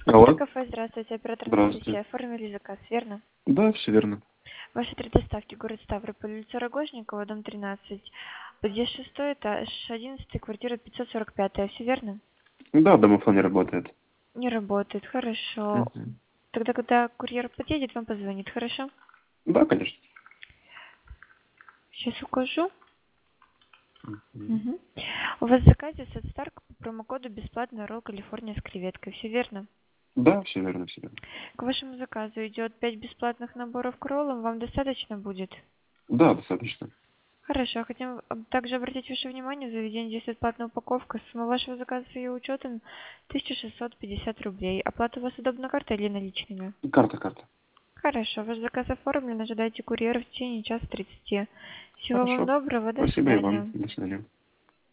Алло, Кафе, здравствуйте, оператор здравствуйте. Анастасия. Оформили заказ, верно? Да, все верно. Ваши три доставки: город Ставрополь, улица Рогожникова, дом 13, подъезд 6, этаж 11, квартира 545. Все верно? Да, домофон не работает. Не работает, хорошо. Мгм. Тогда, когда курьер подъедет, вам позвонит, хорошо? Да, конечно. Сейчас укажу. Мгм. Мгм. У вас в заказе сет Старк по промокоду бесплатный ролл Калифорния с креветкой, все верно? Да, все верно, все верно. К вашему заказу идет 5 бесплатных наборов к роллам, вам достаточно будет? Да, достаточно. Хорошо. Хотим также обратить ваше внимание, в заведении действует платная упаковка. Сумма вашего заказа с ее учетом 1650 рублей. Оплата у вас удобна картой или наличными? Карта. Хорошо. Ваш заказ оформлен. Ожидайте курьера в течение часа 30. Всего вам Хорошо. доброго. До Спасибо и вам. свидания. До свидания.